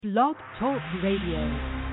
Blog Talk Radio.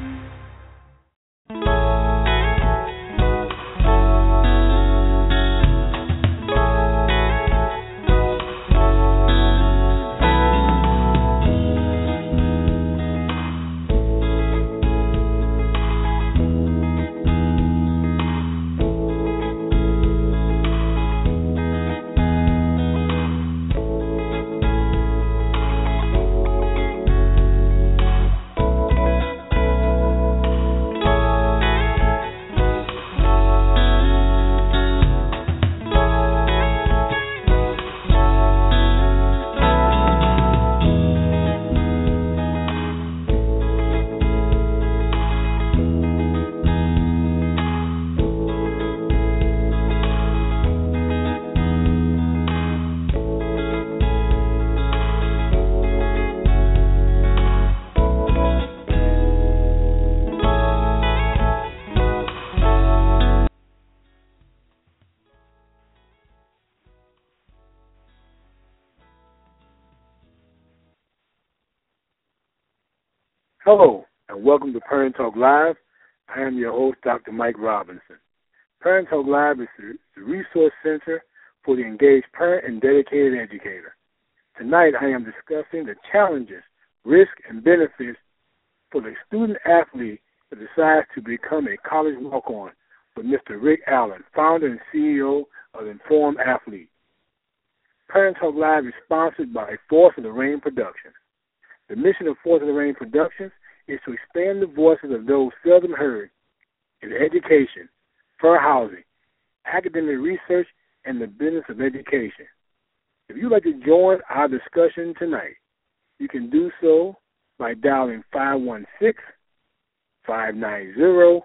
Hello, and welcome to Parent Talk Live. I am your host, Dr. Mike Robinson. Parent Talk Live is the resource center for the engaged parent and dedicated educator. Tonight, I am discussing the challenges, risks, and benefits for the student-athlete that decides to become a college walk-on with Mr. Rick Allen, founder and CEO of Informed Athlete. Parent Talk Live is sponsored by Force of the Rain Productions. The mission of Force of the Rain Productions is to expand the voices of those seldom heard in education, fair housing, academic research, and the business of education. If you'd like to join our discussion tonight, you can do so by dialing 516-590-0352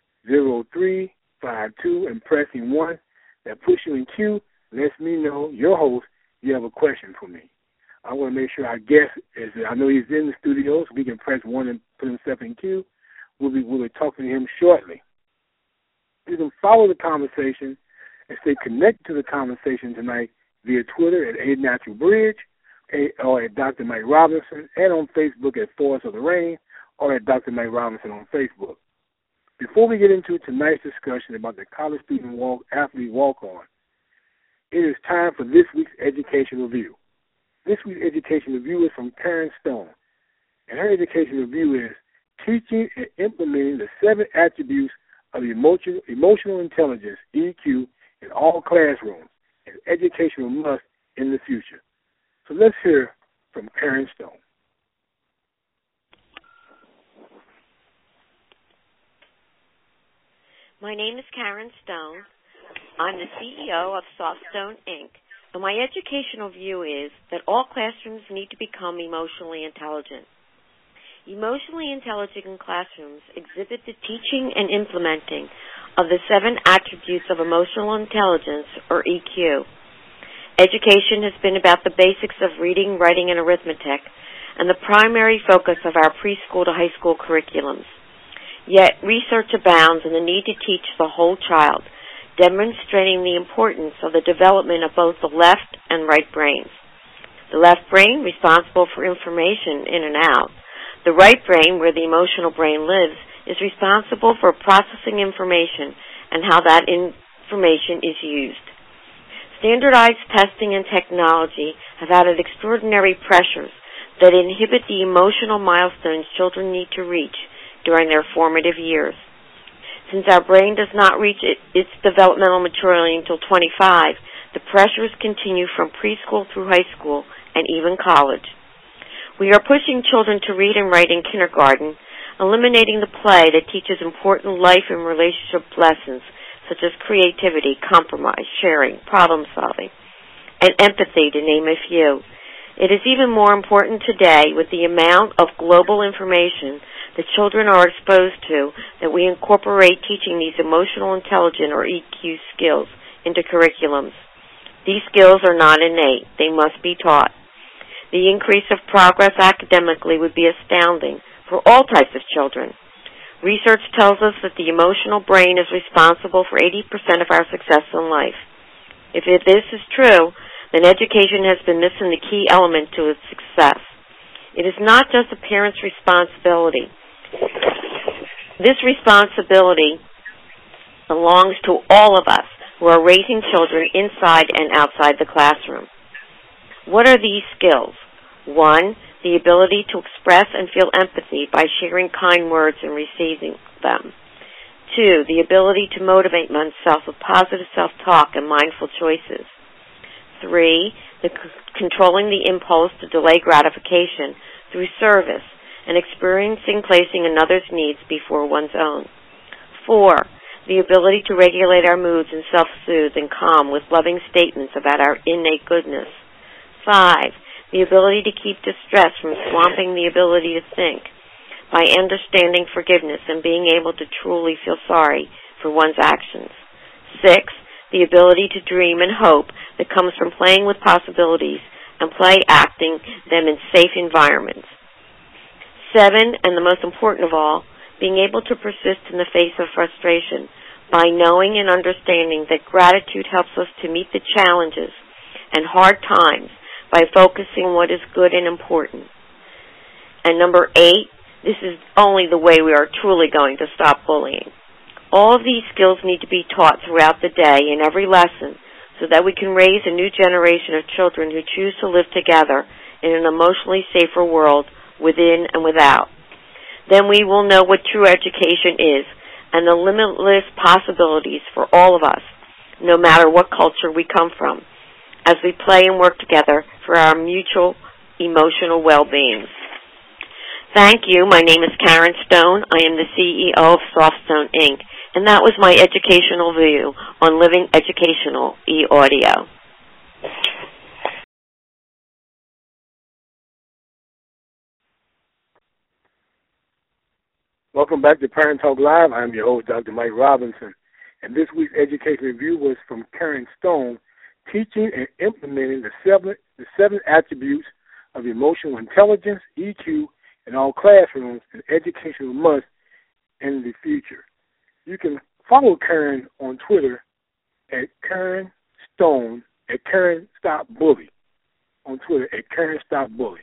and pressing 1. That puts you in queue, lets me know, your host, you have a question for me. I want to make sure our guest is, I know he's in the studio, so we can press 1 and put himself in queue. We'll be talking to him shortly. You can follow the conversation and stay connected to the conversation tonight via Twitter at A Natural Bridge or at Dr. Mike Robinson, and on Facebook at Force of the Rain or at Dr. Mike Robinson on Facebook. Before we get into tonight's discussion about the college student athlete walk-on, it is time for this week's education review. This week's education review is from Karen Stone, and her education review is Teaching and Implementing the 7 Attributes of Emotional Intelligence, EQ, in All Classrooms, an educational must in the future. So let's hear from Karen Stone. My name is Karen Stone. I'm the CEO of Softstone, Inc., and my educational view is that all classrooms need to become emotionally intelligent. Emotionally intelligent classrooms exhibit the teaching and implementing of the 7 attributes of emotional intelligence, or EQ. Education has been about the basics of reading, writing, and arithmetic, and the primary focus of our preschool to high school curriculums. Yet research abounds in the need to teach the whole child, demonstrating the importance of the development of both the left and right brains. The left brain, responsible for information in and out. The right brain, where the emotional brain lives, is responsible for processing information and how that information is used. Standardized testing and technology have added extraordinary pressures that inhibit the emotional milestones children need to reach during their formative years. Since our brain does not reach its developmental maturity until 25, the pressures continue from preschool through high school and even college. We are pushing children to read and write in kindergarten, eliminating the play that teaches important life and relationship lessons such as creativity, compromise, sharing, problem solving, and empathy, to name a few. It is even more important today with the amount of global information that children are exposed to that we incorporate teaching these emotional intelligence, or EQ, skills into curriculums. These skills are not innate. They must be taught. The increase of progress academically would be astounding for all types of children. Research tells us that the emotional brain is responsible for 80% of our success in life. If this is true, then education has been missing the key element to its success. It is not just a parent's responsibility. This responsibility belongs to all of us who are raising children inside and outside the classroom. What are these skills? 1, the ability to express and feel empathy by sharing kind words and receiving them. 2, the ability to motivate oneself with positive self-talk and mindful choices. 3, controlling the impulse to delay gratification through service and experiencing placing another's needs before one's own. 4, the ability to regulate our moods and self-soothe and calm with loving statements about our innate goodness. 5, the ability to keep distress from swamping the ability to think by understanding forgiveness and being able to truly feel sorry for one's actions. 6, the ability to dream and hope that comes from playing with possibilities and play acting them in safe environments. 7, and the most important of all, being able to persist in the face of frustration by knowing and understanding that gratitude helps us to meet the challenges and hard times by focusing what is good and important. And number 8, this is only the way we are truly going to stop bullying. All of these skills need to be taught throughout the day in every lesson so that we can raise a new generation of children who choose to live together in an emotionally safer world within and without. Then we will know what true education is and the limitless possibilities for all of us, no matter what culture we come from, as we play and work together for our mutual emotional well-being. Thank you. My name is Karen Stone. I am the CEO of Softstone Inc., and that was my educational view on Living Educational e-audio. Welcome back to Parent Talk Live. I'm your host, Dr. Mike Robinson, and this week's education review was from Karen Stone, teaching and implementing the seven attributes of emotional intelligence, EQ, in all classrooms and educational must in the future. You can follow Karen on Twitter at Karen Stone, at Karen Stop Bully, on Twitter at Karen Stop Bully.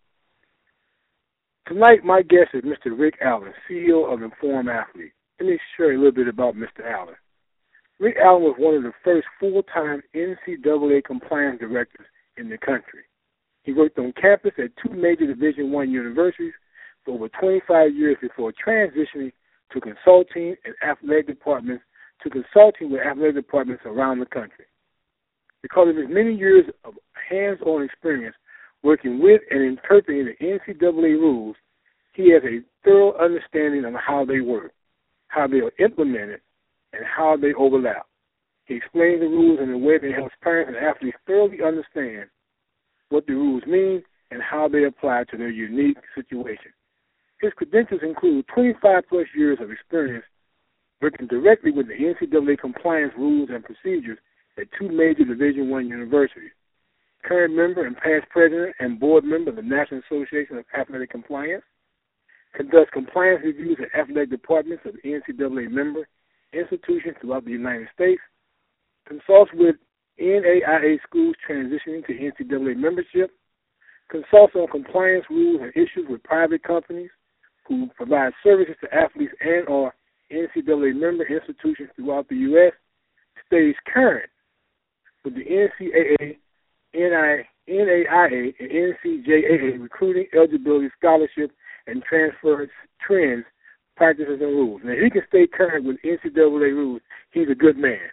Tonight, my guest is Mr. Rick Allen, CEO of Informed Athlete. Let me share a little bit about Mr. Allen. Rick Allen was one of the first full-time NCAA compliance directors in the country. He worked on campus at 2 major Division I universities for over 25 years before transitioning to consulting and athletic departments with athletic departments around the country. Because of his many years of hands-on experience working with and interpreting the NCAA rules, he has a thorough understanding of how they work, how they are implemented, and how they overlap. He explains the rules in a way that helps parents and athletes thoroughly understand what the rules mean and how they apply to their unique situation. His credentials include 25-plus years of experience working directly with the NCAA compliance rules and procedures at 2 major Division I universities. Current member and past president and board member of the National Association of Athletic Compliance. Conducts compliance reviews at athletic departments of NCAA member institutions throughout the United States. Consults with NAIA schools transitioning to NCAA membership. Consults on compliance rules and issues with private companies who provide services to athletes and or NCAA member institutions throughout the U.S. Stays current with the NCAA, NAIA, and NCJAA recruiting, eligibility, scholarship, and transfer trends, practices, and rules. Now, if he can stay current with NCAA rules, he's a good man.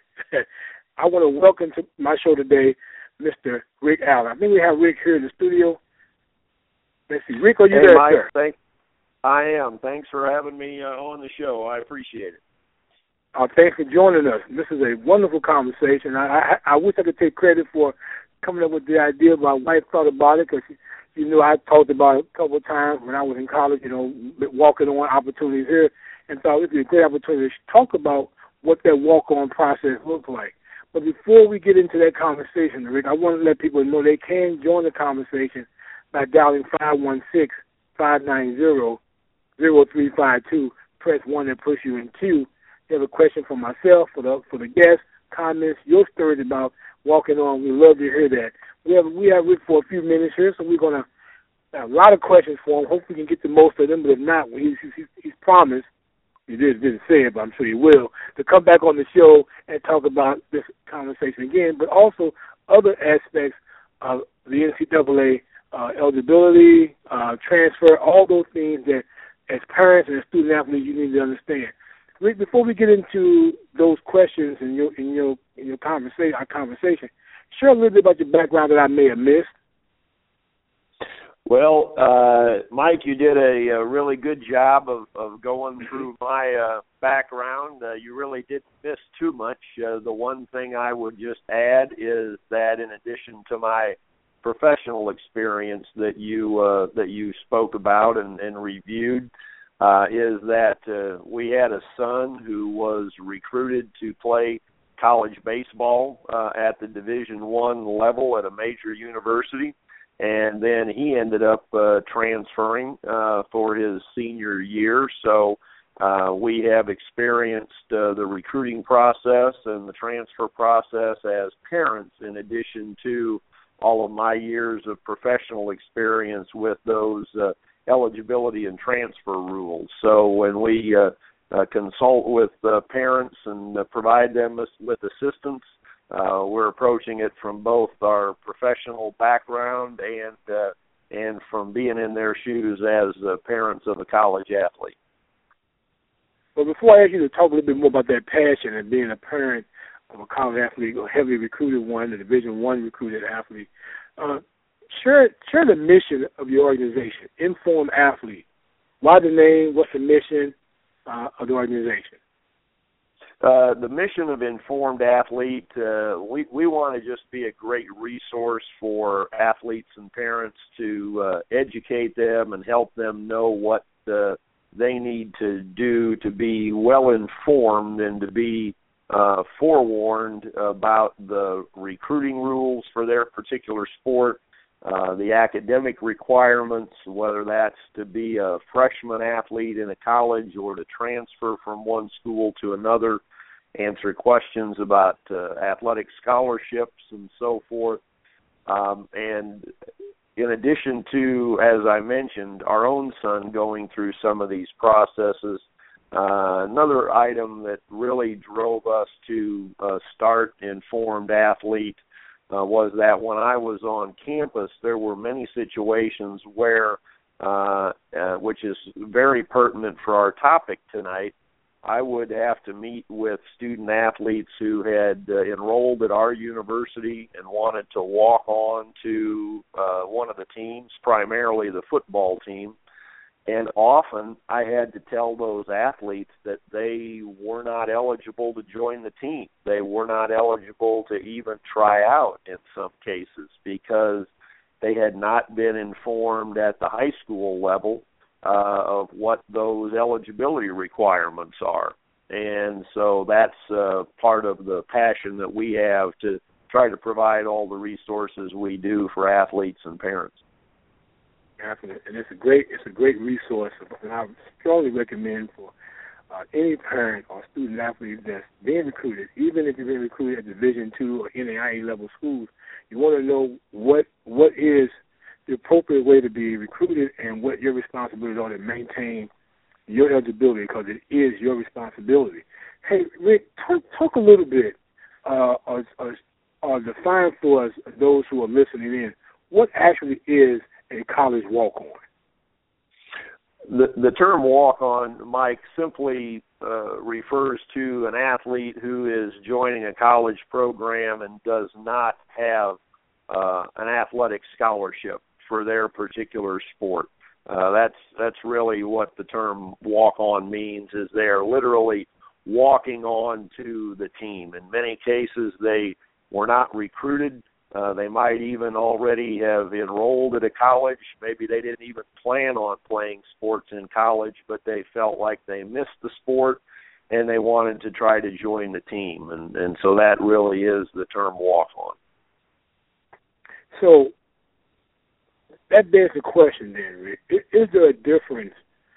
I want to welcome to my show today Mr. Rick Allen. I think we have Rick here in the studio. Let's see. Rick, are you there, Mike, sir? I am. Thanks for having me on the show. I appreciate it. Thanks for joining us. This is a wonderful conversation. I wish I could take credit for coming up with the idea. My wife thought about it because, I talked about it a couple of times when I was in college, walking on opportunities here, and thought it would be a great opportunity to talk about what that walk-on process looks like. But before we get into that conversation, Rick, I want to let people know they can join the conversation by dialing 516-590-0352. Press 1 and push you in queue. You have a question for myself, for the guests, comments, your stories about walking on. We love to hear that. We have Rick for a few minutes here, so we're going to a lot of questions for him. Hopefully we can get to most of them, but if not, he's promised, he didn't say it, but I'm sure he will, to come back on the show and talk about this conversation again, but also other aspects of the NCAA eligibility, transfer, all those things that as parents and as student athletes you need to understand. Rick, before we get into those questions in your conversation, share a little bit about your background that I may have missed. Well, Mike, you did a really good job of going through my background. You really didn't miss too much. The one thing I would just add is that in addition to my professional experience that you spoke about and reviewed, is that we had a son who was recruited to play college baseball at the Division I level at a major university. And then he ended up transferring for his senior year. So we have experienced the recruiting process and the transfer process as parents, in addition to all of my years of professional experience with those eligibility and transfer rules. So when we consult with parents and provide them with assistance, we're approaching it from both our professional background and from being in their shoes as parents of a college athlete. Well, before I ask you to talk a little bit more about that passion and being a parent of a college athlete, a heavily recruited one, a Division I recruited athlete, share the mission of your organization, Informed Athlete. Why the name? What's the mission of the organization? The mission of Informed Athlete, we want to just be a great resource for athletes and parents to educate them and help them know what they need to do to be well informed and to be forewarned about the recruiting rules for their particular sport, the academic requirements, whether that's to be a freshman athlete in a college or to transfer from one school to another, answer questions about athletic scholarships and so forth. And in addition to, as I mentioned, our own son going through some of these processes, another item that really drove us to start Informed Athlete was that when I was on campus, there were many situations where, which is very pertinent for our topic tonight, I would have to meet with student athletes who had enrolled at our university and wanted to walk on to one of the teams, primarily the football team. And often I had to tell those athletes that they were not eligible to join the team. They were not eligible to even try out in some cases because they had not been informed at the high school level of what those eligibility requirements are. And so that's part of the passion that we have to try to provide all the resources we do for athletes and parents. And it's a great resource, and I would strongly recommend for any parent or student athlete that's being recruited, even if you're being recruited at Division II or NAIA level schools, you want to know what is the appropriate way to be recruited and what your responsibilities are to maintain your eligibility, because it is your responsibility. Hey, Rick, talk a little bit or define for us, those who are listening in, what actually is a college walk-on. The term walk-on, Mike, simply refers to an athlete who is joining a college program and does not have an athletic scholarship for their particular sport. That's really what the term walk-on means, is they're literally walking on to the team. In many cases, they were not recruited. They might even already have enrolled at a college. Maybe they didn't even plan on playing sports in college, but they felt like they missed the sport and they wanted to try to join the team. And so that really is the term walk-on. So that begs the question then, Rick. Is there a difference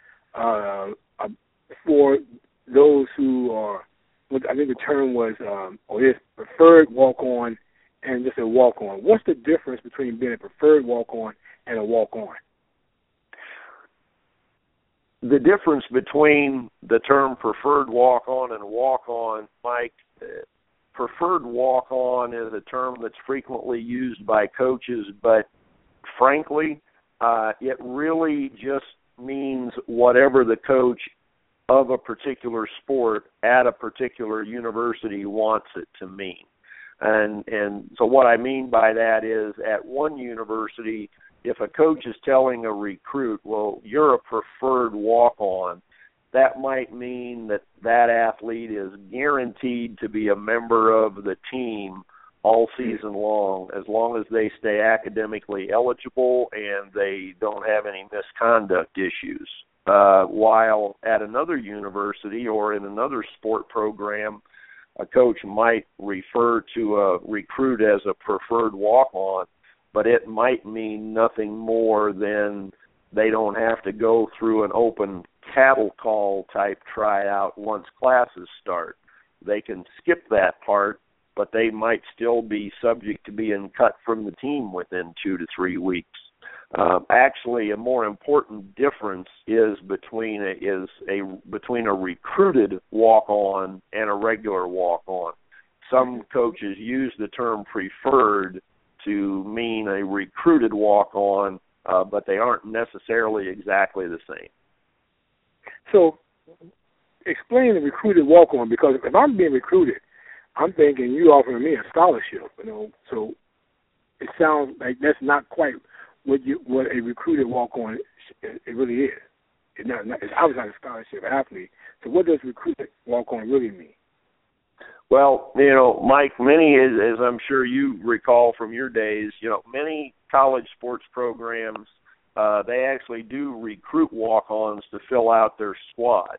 for those who are, I think the term was, or is preferred walk-on and just a walk-on? What's the difference between being a preferred walk-on and a walk-on? the difference between the term preferred walk-on and walk-on, Mike, preferred walk-on is a term that's frequently used by coaches, but frankly, it really just means whatever the coach of a particular sport at a particular university wants it to mean. And so what I mean by that is at one university, if a coach is telling a recruit, well, you're a preferred walk-on, that might mean that that athlete is guaranteed to be a member of the team all season long as they stay academically eligible and they don't have any misconduct issues. While at another university or in another sport program, a coach might refer to a recruit as a preferred walk-on, but it might mean nothing more than they don't have to go through an open cattle call type tryout once classes start. They can skip that part, but they might still be subject to being cut from the team within 2 to 3 weeks. Actually, a more important difference is between a recruited walk-on and a regular walk-on. Some coaches use the term preferred to mean a recruited walk-on, but they aren't necessarily exactly the same. So, explain the recruited walk-on, because if I'm being recruited, I'm thinking you offering me a scholarship, So it sounds like that's not quite what a recruited walk-on it really is. It's obviously not a scholarship athlete. So what does recruited walk-on really mean? Well, Mike, many, as I'm sure you recall from your days, many college sports programs, they actually do recruit walk-ons to fill out their squad.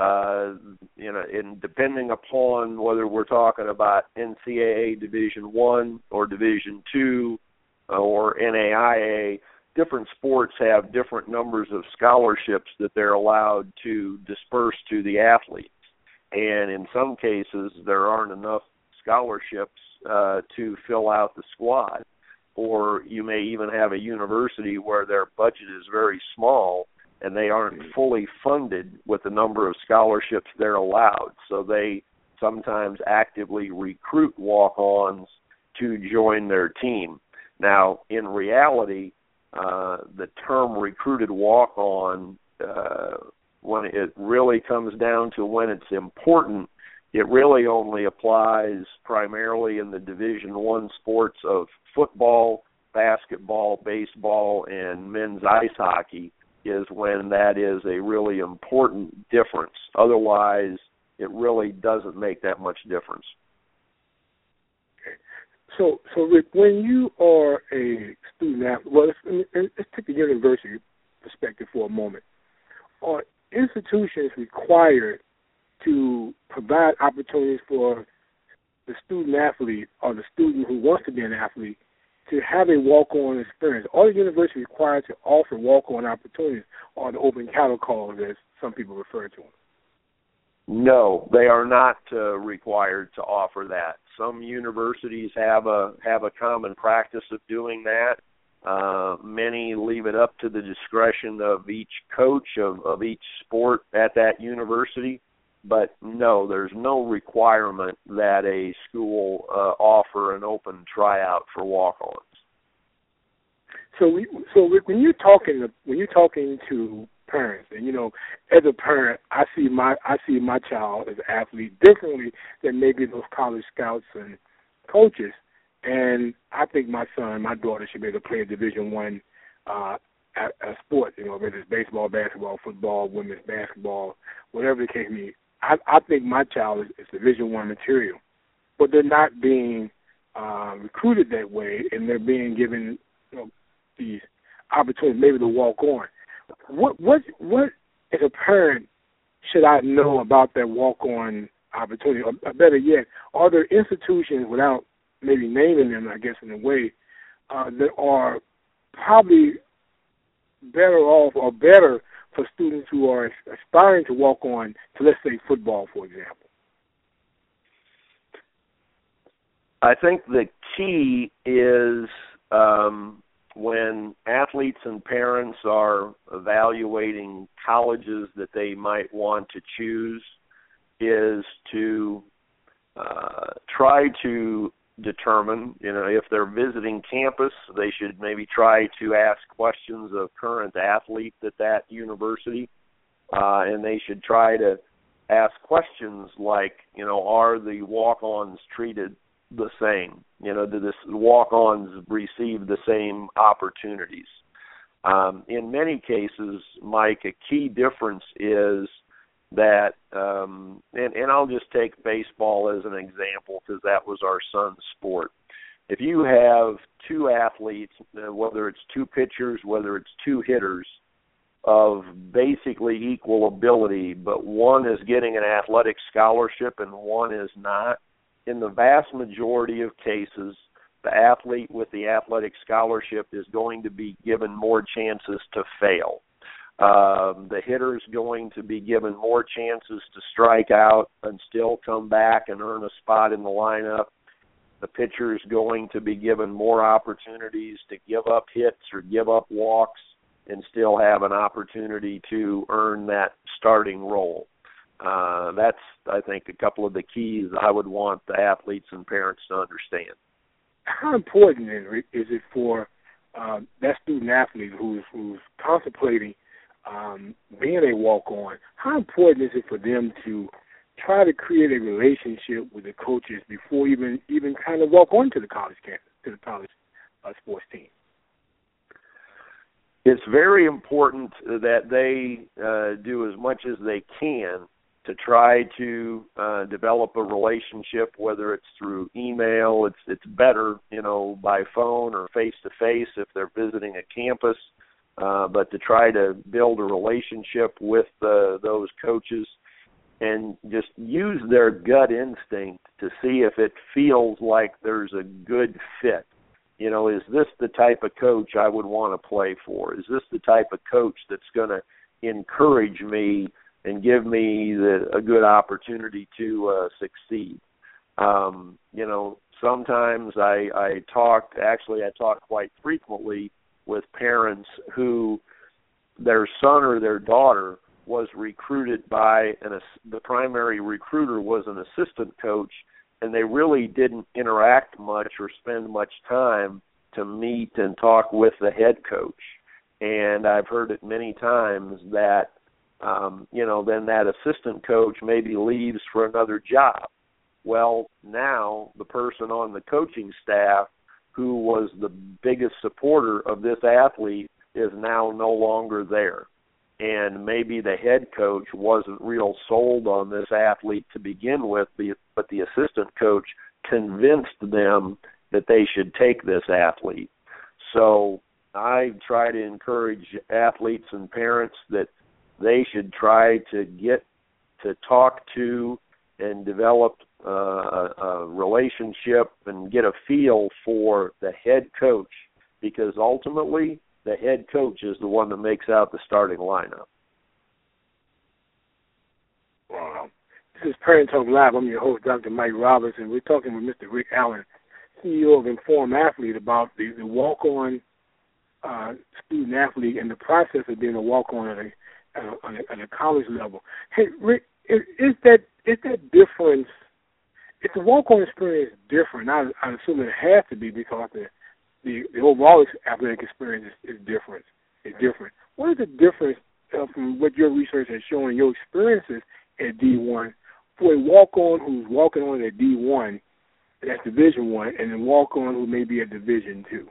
And depending upon whether we're talking about NCAA Division I or Division II or NAIA, different sports have different numbers of scholarships that they're allowed to disperse to the athletes. And in some cases, there aren't enough scholarships to fill out the squad. Or you may even have a university where their budget is very small and they aren't fully funded with the number of scholarships they're allowed. So they sometimes actively recruit walk-ons to join their team. Now, in reality, the term recruited walk-on, when it really comes down to when it's important, it really only applies primarily in the Division I sports of football, basketball, baseball, and men's ice hockey is when that is a really important difference. Otherwise, it really doesn't make that much difference. So Rick, when you are a student athlete, well, let's take the university perspective for a moment. Are institutions required to provide opportunities for the student athlete or the student who wants to be an athlete to have a walk-on experience? Are the universities required to offer walk-on opportunities or the open cattle calls, as some people refer to them? No, they are not required to offer that. Some universities have a common practice of doing that. Many leave it up to the discretion of each coach of each sport at that university. But no, there's no requirement that a school offer an open tryout for walk-ons. So Rick, when you're talking to parents, and as a parent, I see my child as an athlete differently than maybe those college scouts and coaches, and I think my son, my daughter should be able to play a Division I a sport, whether it's baseball, basketball, football, women's basketball, whatever the case may be. I think my child is Division I material, but they're not being recruited that way, and they're being given these opportunities, maybe to walk on. What as a parent should I know about that walk-on opportunity? Or better yet, are there institutions, without maybe naming them, I guess in a way, that are probably better off or better for students who are aspiring to walk on to, let's say, football, for example? I think the key is when athletes and parents are evaluating colleges that they might want to choose is to try to determine, if they're visiting campus, they should maybe try to ask questions of current athletes at that university, and they should try to ask questions like, are the walk-ons treated the same? Do the walk-ons receive the same opportunities? In many cases, Mike, a key difference is that, and I'll just take baseball as an example because that was our son's sport. If you have two athletes, whether it's two pitchers, whether it's two hitters, of basically equal ability, but one is getting an athletic scholarship and one is not, in the vast majority of cases, the athlete with the athletic scholarship is going to be given more chances to fail. The hitter's going to be given more chances to strike out and still come back and earn a spot in the lineup. The pitcher's going to be given more opportunities to give up hits or give up walks and still have an opportunity to earn that starting role. That's, I think, a couple of the keys I would want the athletes and parents to understand. How important then is it for that student athlete who's contemplating being a walk-on? How important is it for them to try to create a relationship with the coaches before even kind of walk onto the college campus, to the college sports team? It's very important that they do as much as they can to try to develop a relationship, whether it's through email. It's better, by phone or face-to-face if they're visiting a campus, but to try to build a relationship with those coaches and just use their gut instinct to see if it feels like there's a good fit. Is this the type of coach I would want to play for? Is this the type of coach that's going to encourage me and give me a good opportunity to succeed? Sometimes I talk quite frequently with parents who their son or their daughter was recruited by the primary recruiter was an assistant coach, and they really didn't interact much or spend much time to meet and talk with the head coach. And I've heard it many times that, then that assistant coach maybe leaves for another job. Well, now the person on the coaching staff who was the biggest supporter of this athlete is now no longer there. And maybe the head coach wasn't real sold on this athlete to begin with, but the assistant coach convinced them that they should take this athlete. So I try to encourage athletes and parents that they should try to get to talk to and develop a relationship and get a feel for the head coach, because ultimately the head coach is the one that makes out the starting lineup. Wow. This is Parent Talk Live. I'm your host, Dr. Mike Roberts, and we're talking with Mr. Rick Allen, CEO of Informed Athlete, about the walk-on student athlete and the process of being a walk-on at a college level. Hey, Rick, is that difference? Is the walk-on experience different? I assume it has to be, because the overall athletic experience is different. It's different. What is the difference from what your research has shown, your experiences at D1, for a walk-on who's walking on at D1, that's Division I, and then walk-on who may be at Division II?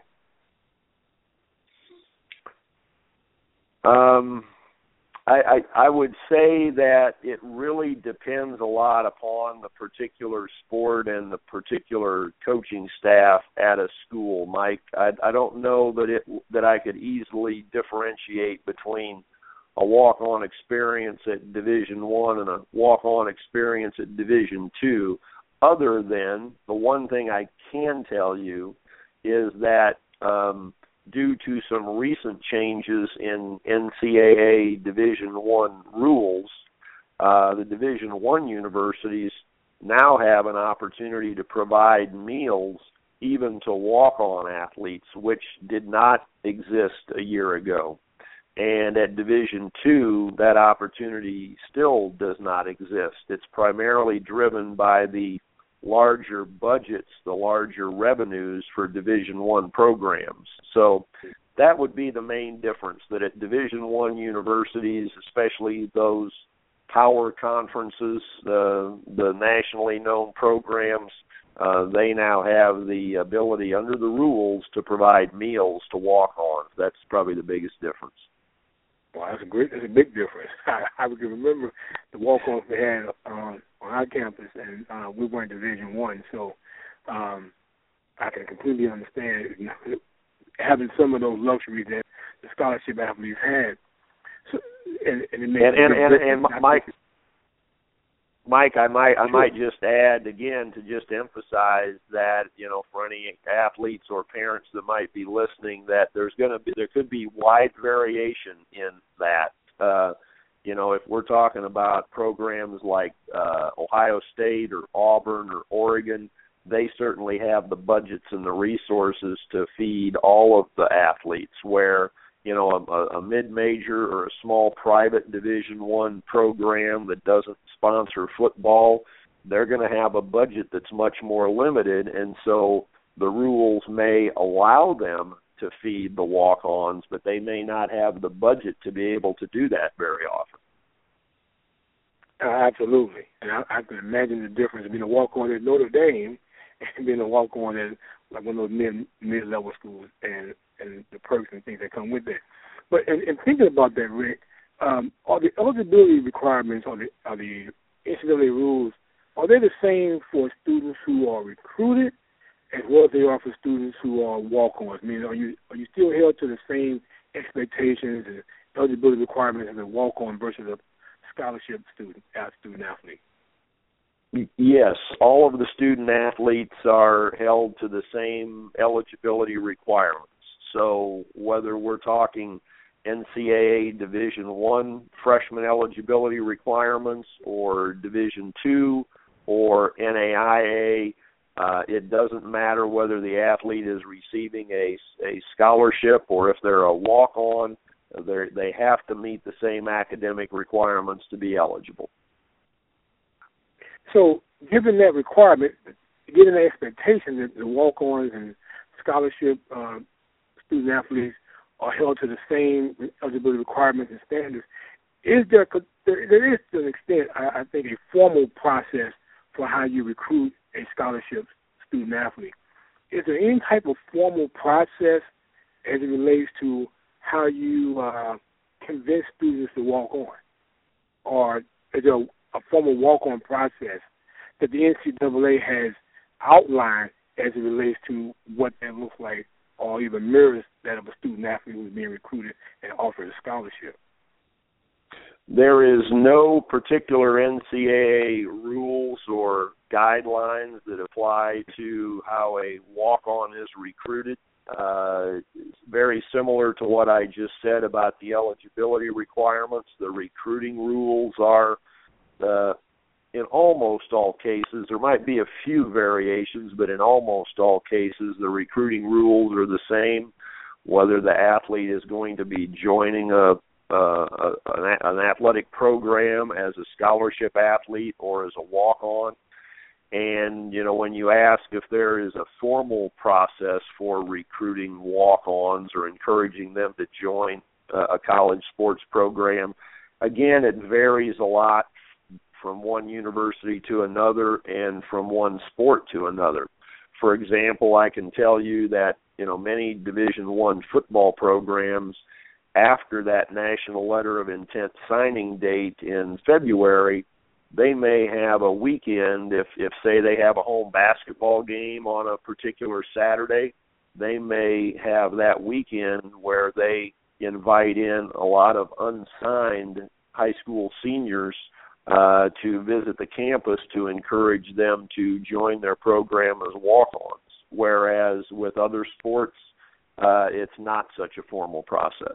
I would say that it really depends a lot upon the particular sport and the particular coaching staff at a school, Mike. I don't know that I could easily differentiate between a walk-on experience at Division I and a walk-on experience at Division II, other than the one thing I can tell you is that due to some recent changes in NCAA Division I rules, the Division I universities now have an opportunity to provide meals even to walk-on athletes, which did not exist a year ago. And at Division II, that opportunity still does not exist. It's primarily driven by the larger budgets, the larger revenues for Division I programs. So that would be the main difference, that at Division I universities, especially those power conferences, the nationally known programs, they now have the ability under the rules to provide meals to walk-ons. That's probably the biggest difference. Well, that's a big difference. I can remember the walk-ons we had on our campus, and we weren't Division I, so I can completely understand, having some of those luxuries that the scholarship athletes had. So, and it makes Mike, I might just add again to just emphasize that, for any athletes or parents that might be listening, that there could be wide variation in that. If we're talking about programs like Ohio State or Auburn or Oregon, they certainly have the budgets and the resources to feed all of the athletes, where a mid-major or a small private Division I program that doesn't sponsor football, they're going to have a budget that's much more limited, and so the rules may allow them to feed the walk-ons, but they may not have the budget to be able to do that very often. Absolutely. And I can imagine the difference between a walk-on at Notre Dame and being a walk-on at like one of those mid-level schools, and the perks and things that come with that. But in thinking about that, Rick, are the eligibility requirements, are the NCAA rules, are they the same for students who are recruited as well as they are for students who are walk-ons? I mean, are you still held to the same expectations and eligibility requirements as a walk-on versus a scholarship student athlete? Yes, all of the student athletes are held to the same eligibility requirements. So whether we're talking NCAA Division I freshman eligibility requirements or Division II or NAIA, it doesn't matter whether the athlete is receiving a scholarship or if they're a walk-on. They have to meet the same academic requirements to be eligible. So, given that requirement, given the expectation that the walk-ons and scholarship student athletes are held to the same eligibility requirements and standards, there is to an extent, I think, a formal process for how you recruit a scholarship student athlete. Is there any type of formal process as it relates to how you convince students to walk on? Or is there a formal walk-on process that the NCAA has outlined as it relates to what that looks like, or even mirrors that of a student athlete who's being recruited and offered a scholarship? There is no particular NCAA rules or guidelines that apply to how a walk-on is recruited. It's very similar to what I just said about the eligibility requirements. The recruiting rules are, in almost all cases, there might be a few variations, but in almost all cases, the recruiting rules are the same, whether the athlete is going to be joining an athletic program as a scholarship athlete or as a walk-on. And, when you ask if there is a formal process for recruiting walk-ons or encouraging them to join a college sports program, again, it varies a lot from one university to another and from one sport to another. For example, I can tell you that, many Division I football programs, after that national letter of intent signing date in February, they may have a weekend. If say they have a home basketball game on a particular Saturday, they may have that weekend where they invite in a lot of unsigned high school seniors to visit the campus to encourage them to join their program as walk-ons, whereas with other sports, it's not such a formal process.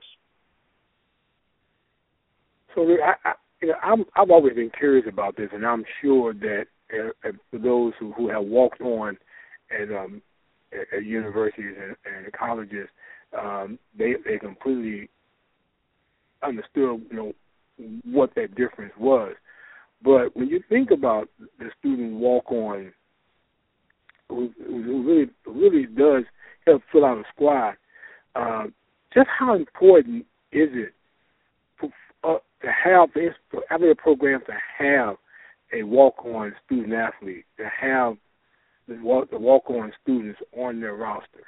So I've always been curious about this, and I'm sure that for those who have walked on at universities and colleges, they completely understood, what that difference was. But when you think about the student walk-on who really does help fill out a squad, just how important is it to have for athletic programs to have a walk-on student athlete, to have the walk-on students on their roster?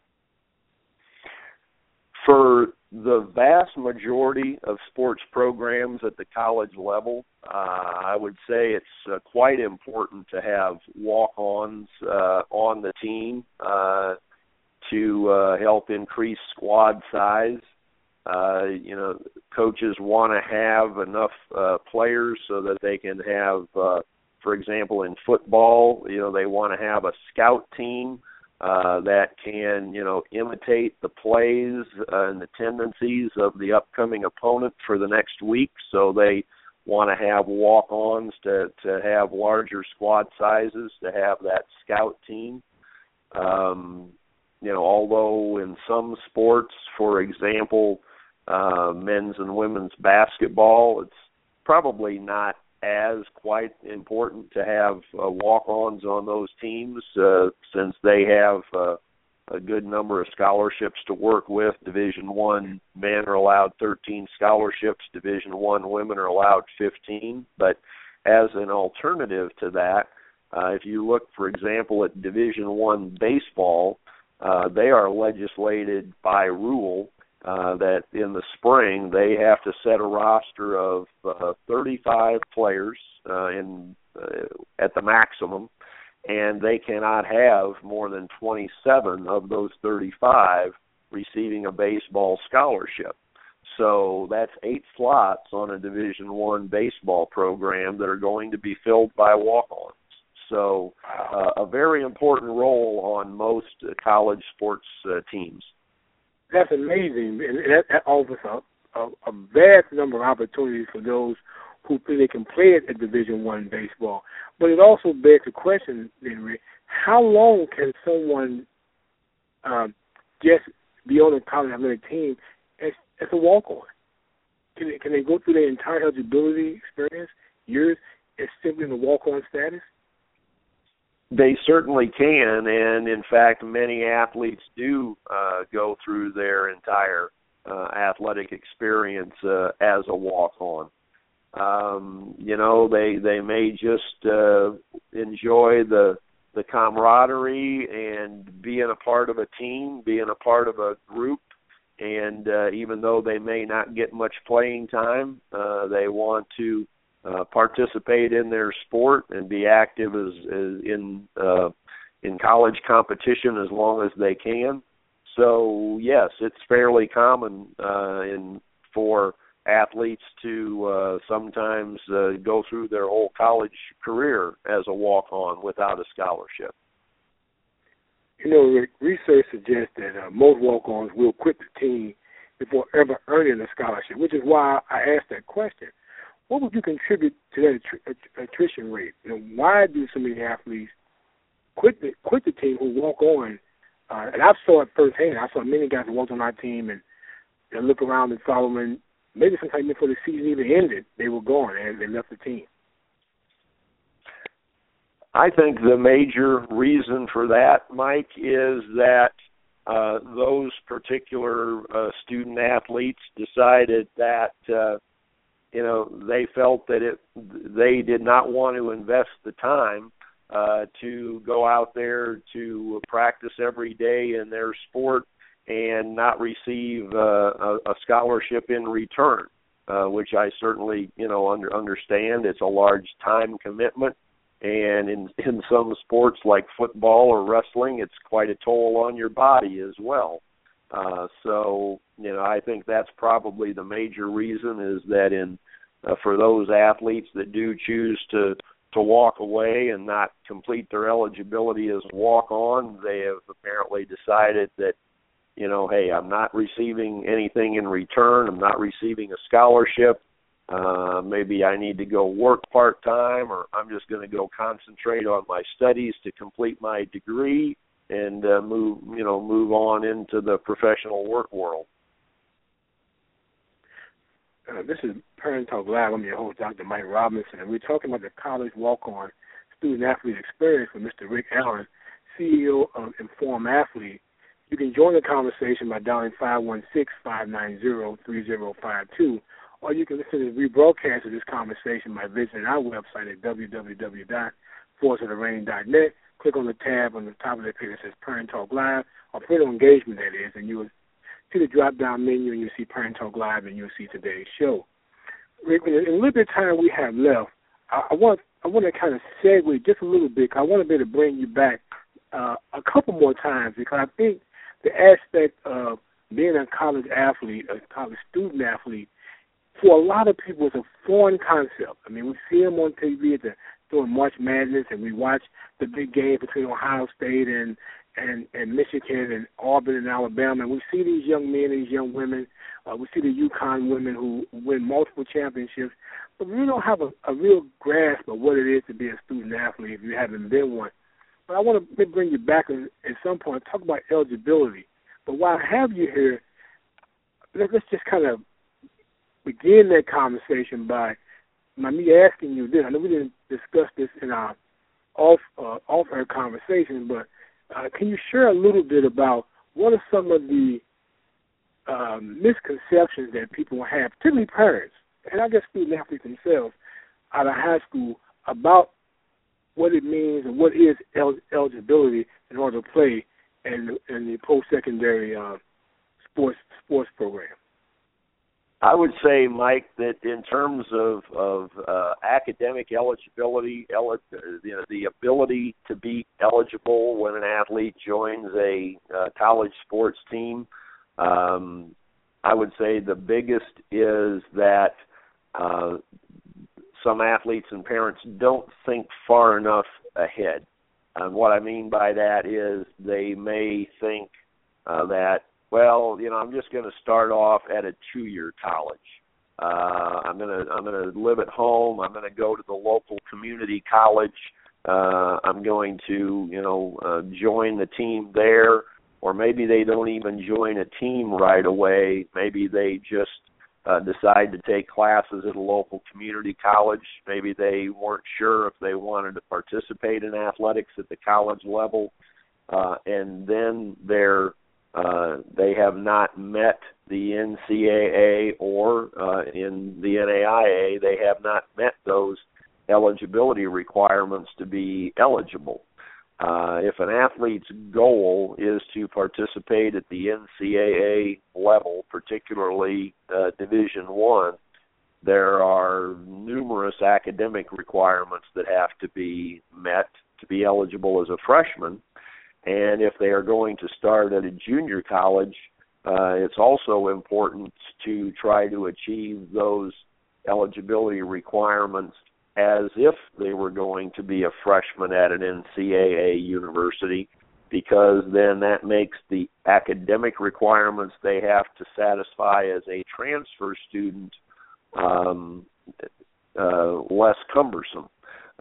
For the vast majority of sports programs at the college level, I would say it's quite important to have walk-ons on the team to help increase squad size. Coaches want to have enough players so that they can have, for example, in football, they want to have a scout team that can, imitate the plays and the tendencies of the upcoming opponent for the next week. So they want to have walk-ons to have larger squad sizes, to have that scout team. Although in some sports, for example, men's and women's basketball, it's probably not as quite important to have walk-ons on those teams since they have a good number of scholarships to work with. Division I men are allowed 13 scholarships. Division I women are allowed 15. But as an alternative to that, if you look, for example, at Division I baseball, they are legislated by rule that in the spring they have to set a roster of 35 players at the maximum, and they cannot have more than 27 of those 35 receiving a baseball scholarship. So that's 8 slots on a Division I baseball program that are going to be filled by walk-ons. So a very important role on most college sports teams. That's amazing, and that offers a vast number of opportunities for those who think they can play it at Division I baseball. But it also begs the question, Henry, how long can someone just be on a college athletic team as a walk-on? Can they go through their entire eligibility experience, years, as simply in the walk-on status? They certainly can, and in fact, many athletes do go through their entire athletic experience as a walk-on. They may just enjoy the camaraderie and being a part of a team, being a part of a group, and even though they may not get much playing time, they want to participate in their sport and be active in college competition as long as they can. So yes, it's fairly common for athletes to sometimes go through their whole college career as a walk-on without a scholarship. Rick, research suggests that most walk-ons will quit the team before ever earning a scholarship, which is why I asked that question. What would you contribute to that attrition rate? Why do so many athletes quit the team who walk on? And I saw it firsthand. I saw many guys who walked on our team and they look around and following. Maybe sometime before the season even ended, they were gone and they left the team. I think the major reason for that, Mike, is that those particular student athletes decided that they felt that they did not want to invest the time to go out there to practice every day in their sport and not receive a scholarship in return, which I certainly, understand. It's a large time commitment, and in some sports like football or wrestling, it's quite a toll on your body as well. So, I think that's probably the major reason is that for those athletes that do choose to walk away and not complete their eligibility as a walk-on, they have apparently decided that, hey, I'm not receiving anything in return. I'm not receiving a scholarship. Maybe I need to go work part-time, or I'm just going to go concentrate on my studies to complete my degree. and move on into the professional work world. This is Parent Talk Live. I'm your host, Dr. Mike Robinson, and we're talking about the college walk-on student-athlete experience with Mr. Rick Allen, CEO of Inform Athlete. You can join the conversation by dialing 516-590-3052, or you can listen to the rebroadcast of this conversation by visiting our website at www.forceoftherain.net. Click on the tab on the top of the page that says Parent Talk Live, or Parental Engagement, that is, and you will see the drop-down menu, and you'll see Parent Talk Live, and you'll see today's show. Rick, in a little bit of time we have left, I want to kind of segue just a little bit, because I want to be able to bring you back a couple more times, because I think the aspect of being a college athlete, a college student athlete, for a lot of people is a foreign concept. I mean, we see them on TV during March Madness, and we watch the big game between Ohio State and Michigan and Auburn and Alabama, and we see these young men and these young women. We see the UConn women who win multiple championships, but we don't have a real grasp of what it is to be a student athlete if you haven't been one. But I want to bring you back at some point and talk about eligibility. But while I have you here, let's just kind of begin that conversation by me asking you this. I know we didn't discuss this in our off-air conversation, but can you share a little bit about what are some of the misconceptions that people have, particularly parents, and I guess student athletes themselves out of high school, about what it means and what is eligibility in order to play in the post-secondary sports program? I would say, Mike, that in terms of academic eligibility, the ability to be eligible when an athlete joins a college sports team, I would say the biggest is that some athletes and parents don't think far enough ahead. What I mean by that is they may think that, well, I'm just going to start off at a 2-year college. I'm going to live at home. I'm going to go to the local community college. I'm going to, join the team there. Or maybe they don't even join a team right away. Maybe they just decide to take classes at a local community college. Maybe they weren't sure if they wanted to participate in athletics at the college level, and then they have not met the NCAA or in the NAIA, they have not met those eligibility requirements to be eligible. If an athlete's goal is to participate at the NCAA level, particularly Division I, there are numerous academic requirements that have to be met to be eligible as a freshman. And if they are going to start at a junior college, it's also important to try to achieve those eligibility requirements as if they were going to be a freshman at an NCAA university, because then that makes the academic requirements they have to satisfy as a transfer student less cumbersome.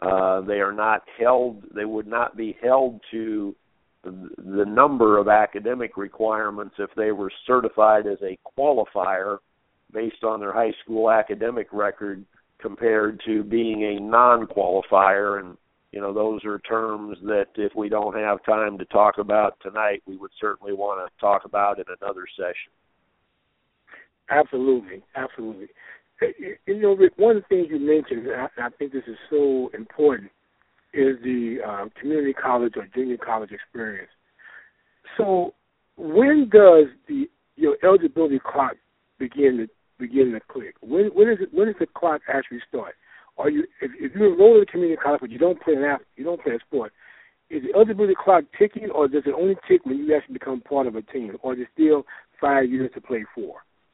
They would not be held to the number of academic requirements if they were certified as a qualifier based on their high school academic record compared to being a non-qualifier. And, those are terms that if we don't have time to talk about tonight, we would certainly want to talk about in another session. Absolutely, absolutely. Rick, one of the things you mentioned, and I think this is so important, is the community college or junior college experience. So when does your eligibility clock begin to click? When does the clock actually start? If you enroll in a community college but you don't play a sport, is the eligibility clock ticking, or does it only tick when you actually become part of a team, or is it still 5 years to play for?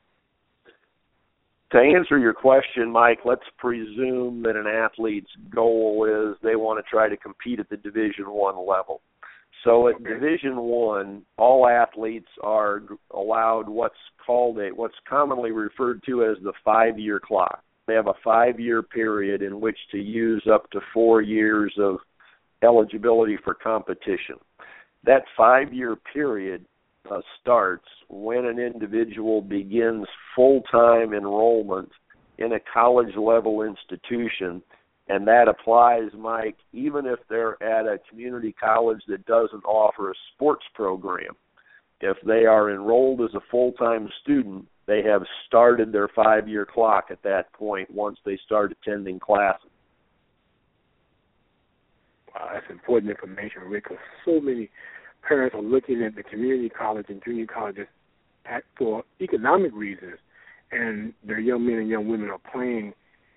To answer your question, Mike, let's presume that an athlete's goal is they want to try to compete at the Division I level. So at Division I, all athletes are allowed what's commonly referred to as the 5-year clock. They have a 5-year period in which to use up to 4 years of eligibility for competition. that 5-year period starts when an individual begins full-time enrollment in a college-level institution, and that applies, Mike, even if they're at a community college that doesn't offer a sports program. If they are enrolled as a full-time student, they have started their 5-year clock at that point once they start attending classes. Wow, that's important information, Rick, because so many parents are looking at the community college and junior colleges for economic reasons, and their young men and young women are playing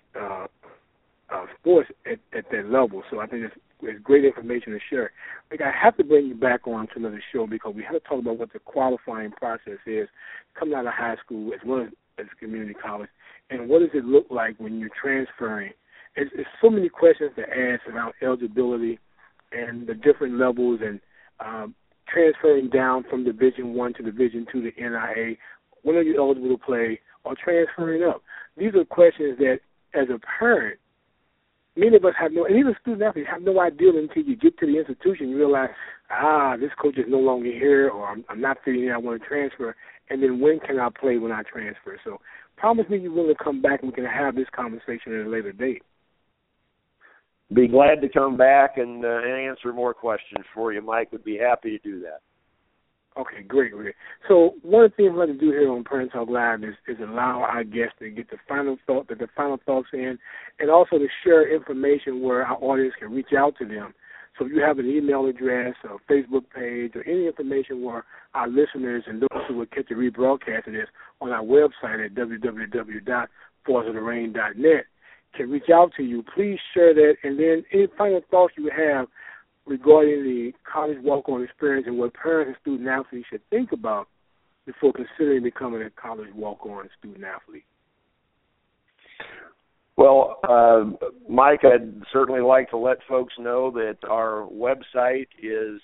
sports at that level. So I think it's great information to share. Rick, I have to bring you back on to another show because we have to talk about what the qualifying process is coming out of high school as well as community college, and what does it look like when you're transferring. It's so many questions to ask about eligibility and the different levels and transferring down from Division I to Division II to NIA. When are you eligible to play, or transferring up? These are questions that, as a parent, many of us have no, and even student athletes have no idea until you get to the institution. You realize, this coach is no longer here, or I'm not fitting in, I want to transfer. And then when can I play when I transfer? So promise me you're willing to come back and we can have this conversation at a later date. Be glad to come back and answer more questions for you, Mike. Would be happy to do that. Okay, great. So one of the things we're going to do here on Parent Talk Live is allow our guests to get the final thoughts in, and also to share information where our audience can reach out to them. So if you have an email address or Facebook page or any information where our listeners and those who will catch a rebroadcast of this on our website at www.forceoftherain.net can reach out to you, please share that. And then any final thoughts you have regarding the college walk-on experience and what parents and student athletes should think about before considering becoming a college walk-on student athlete. Well, Mike, I'd certainly like to let folks know that our website is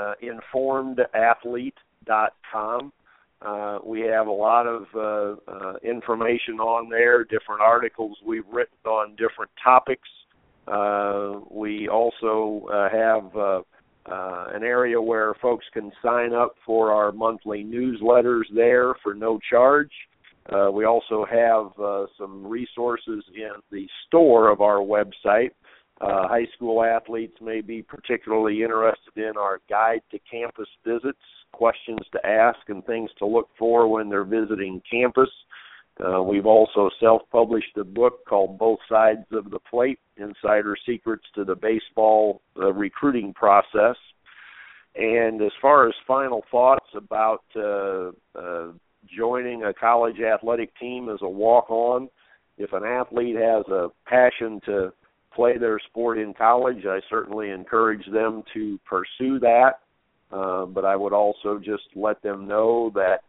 informedathlete.com. We have a lot of information on there, different articles we've written on different topics. We also have an area where folks can sign up for our monthly newsletters there for no charge. We also have some resources in the store of our website. High school athletes may be particularly interested in our guide to campus visits, questions to ask and things to look for when they're visiting campus. We've also self-published a book called Both Sides of the Plate, Insider Secrets to the Baseball Recruiting Process. And as far as final thoughts about joining a college athletic team as a walk-on, if an athlete has a passion to play their sport in college, I certainly encourage them to pursue that. But I would also just let them know that,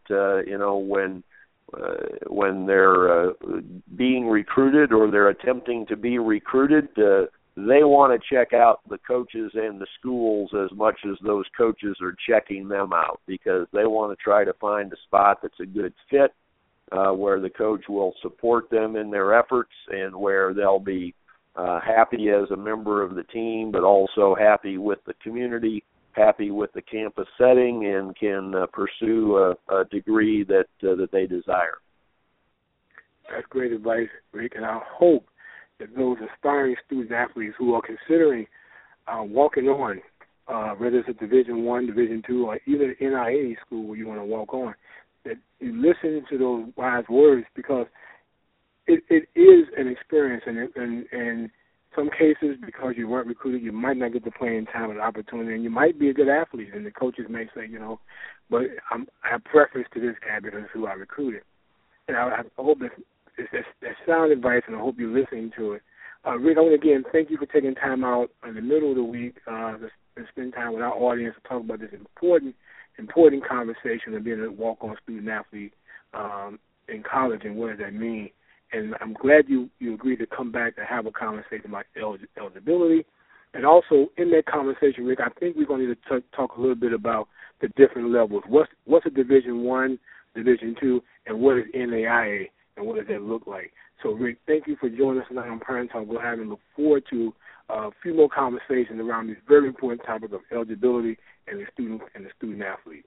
when they're being recruited or they're attempting to be recruited, they want to check out the coaches and the schools as much as those coaches are checking them out, because they want to try to find a spot that's a good fit, where the coach will support them in their efforts and where they'll be happy as a member of the team, but also happy with the community, happy with the campus setting, and can pursue a degree that they desire. That's great advice, Rick, and I hope that those aspiring student athletes who are considering walking on, whether it's a Division I, Division II, or even an NIA school where you want to walk on, that you listen to those wise words, because it is an experience, and in some cases, because you weren't recruited, you might not get the playing time and opportunity, and you might be a good athlete, and the coaches may say, but I have preference to this guy because of who I recruited. And I hope that's sound advice, and I hope you're listening to it. Rick, I want to again thank you for taking time out in the middle of the week to spend time with our audience to talk about this important conversation of being a walk-on student athlete in college and what does that mean. And I'm glad you agreed to come back to have a conversation about eligibility. And also in that conversation, Rick, I think we're going to need to talk a little bit about the different levels. What's a Division I, Division II, and what is NAIA, and what does that look like? So, Rick, thank you for joining us tonight on Parent Talk Live, and look forward to a few more conversations around this very important topic of eligibility and the student athlete.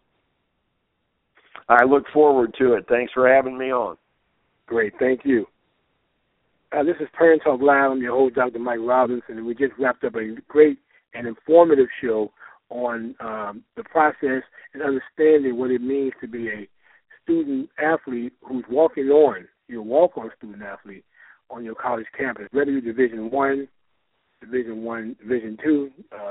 I look forward to it. Thanks for having me on. Great, thank you. This is Parent Talk Live. I'm your host, Dr. Mike Robinson, and we just wrapped up a great and informative show on the process and understanding what it means to be a student athlete who's walking on. You're a walk-on student athlete on your college campus, whether you're Division I, Division II,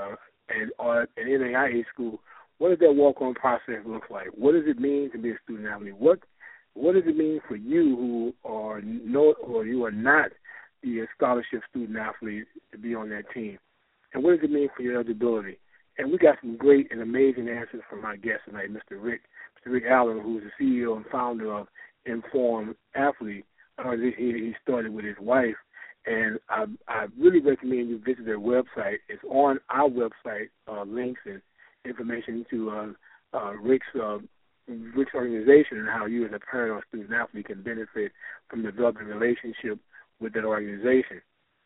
or an NAIA school. What does that walk-on process look like? What does it mean to be a student athlete? What does it mean for you who are you are not the scholarship student athlete to be on that team? And what does it mean for your eligibility? And we got some great and amazing answers from our guest tonight, Mr. Rick Allen, who's the CEO and founder of Informed Athlete. He started with his wife, and I really recommend you visit their website. It's on our website, links and information to Rick's organization and how you as a parent or student athlete can benefit from developing a relationship with that organization.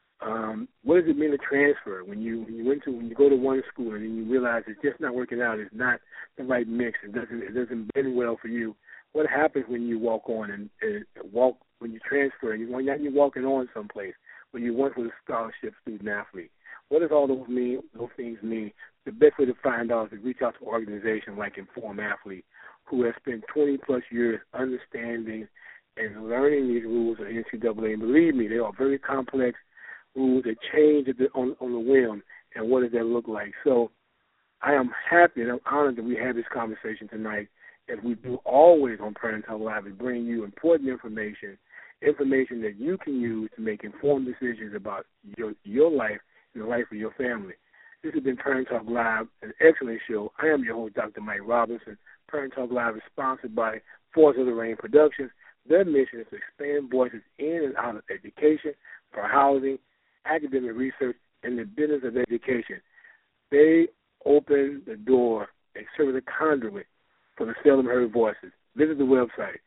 What does it mean to transfer when you go to one school and then you realize it's just not working out? It's not the right mix. It doesn't bend well for you. What happens when you walk on and when you transfer? You're walking on someplace when you once was a scholarship student athlete. What does all those things mean? The best way to find out is to reach out to an organization like Informed Athlete, who has spent 20-plus years understanding and learning these rules of NCAA. And believe me, they are very complex rules that change on the whim. And what does that look like? So I am happy and I'm honored that we had this conversation tonight, as we do always on Parent Talk Live, and bring you important information that you can use to make informed decisions about your life and the life of your family. This has been Parent Talk Live, an excellent show. I am your host, Dr. Mike Robinson. Parent Talk Live is sponsored by Force of the Rain Productions. Their mission is to expand voices in and out of education, for housing, academic research, and the business of education. They open the door and serve as a conduit for the seldom heard voices. Visit the website,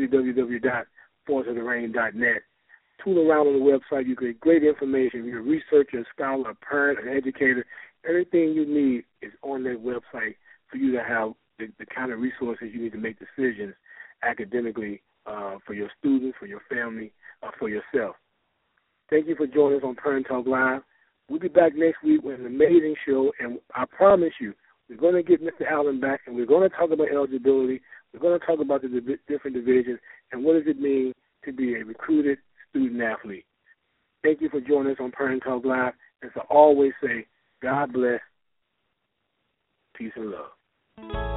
www.forceoftherain.net. Tool around on the website. You get great information. You're a researcher, a scholar, a parent, an educator. Everything you need is on that website for you to have the kind of resources you need to make decisions academically for your students, for your family, for yourself. Thank you for joining us on Parent Talk Live. We'll be back next week with an amazing show, and I promise you, we're going to get Mr. Allen back, and we're going to talk about eligibility. We're going to talk about the different divisions and what does it mean to be a recruited student athlete. Thank you for joining us on Parent Talk Live. As I always say, God bless, peace and love.